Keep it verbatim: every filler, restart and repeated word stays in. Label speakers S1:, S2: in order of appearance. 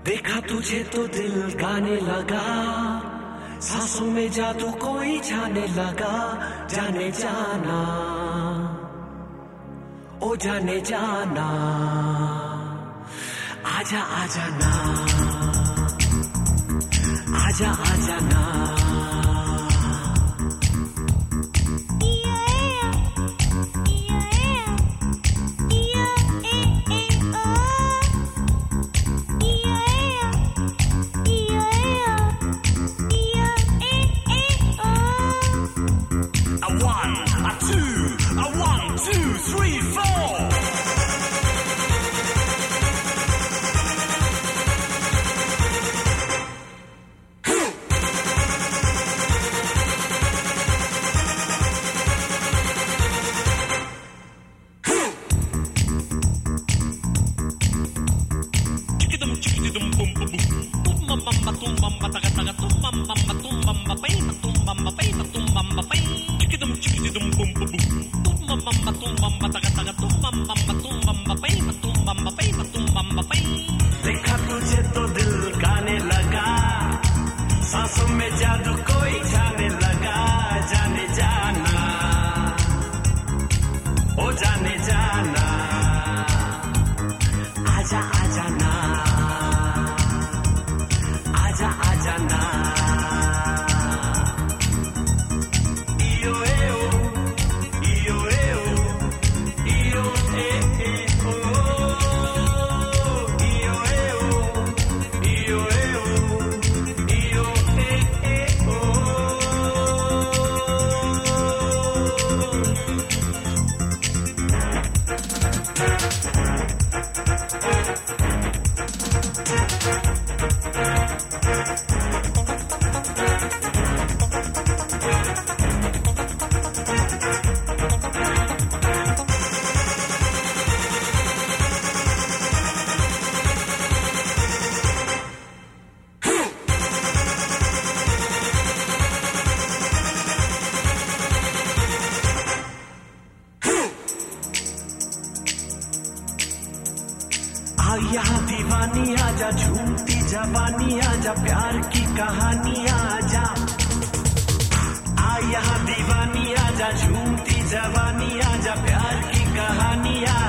S1: देखा तुझे तो दिल गाने लगा, सांसों में जादू कोई जाने लगा, जाने जाना ओ जाने जाना, आजा आजा ना, आजा आजा ना। देखा तुझे तो दिल गाने लगा, सांसों में जादू कोई जाने लगा, जाने जाना ओ जाने जाना, आजा आजा ना, आजा आजा ना। यहाँ दीवानी आजा, झूमती जवानी आजा, प्यार की कहानी आजा। आ यहाँ दीवानी आजा, झूमती जवानी आजा, प्यार की कहानी आजा।